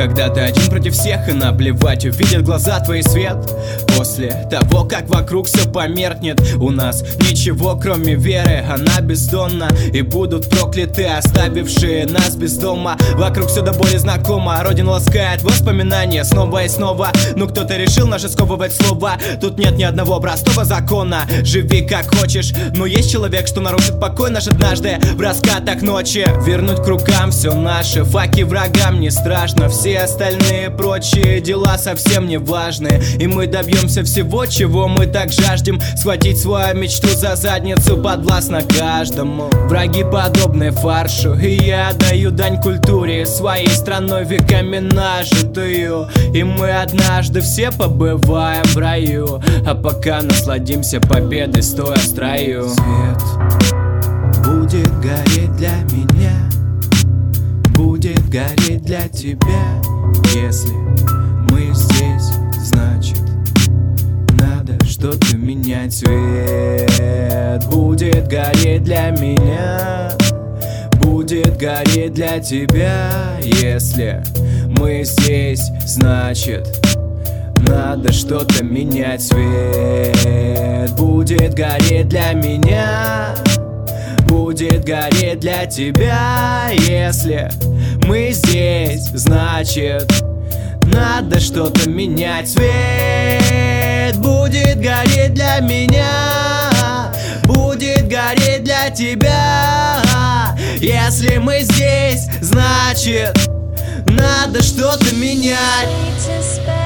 Когда ты один против всех и наплевать, увидят глаза твой свет. После того, как вокруг все померкнет, у нас ничего кроме веры, она бездонна. И будут прокляты, оставившие нас без дома. Вокруг все до боли знакомо, родина ласкает воспоминания снова и снова. Ну кто-то решил наши сковывать слова. Тут нет ни одного простого закона. Живи как хочешь, но есть человек, что нарушит покой наш однажды в раскатах ночи. Вернуть к рукам все наше, факи врагам не страшно. Все остальные прочие дела совсем не важны. И мы добьемся всего, чего мы так жаждем. Схватить свою мечту за задницу подвластно каждому. Враги подобны фаршу, и я даю дань культуре, своей страной веками нажитую. И мы однажды все побываем в раю, а пока насладимся победой, стоя в строю. Свет будет гореть для меня, будет гореть для тебя. Если мы здесь, значит надо что-то менять. Свет будет гореть для меня, будет гореть для тебя. Если мы здесь, значит надо что-то менять. Свет будет гореть для меня, будет гореть для тебя. Если мы здесь, значит надо что-то менять. Свет будет гореть для меня, будет гореть для тебя. Если мы здесь, значит надо что-то менять.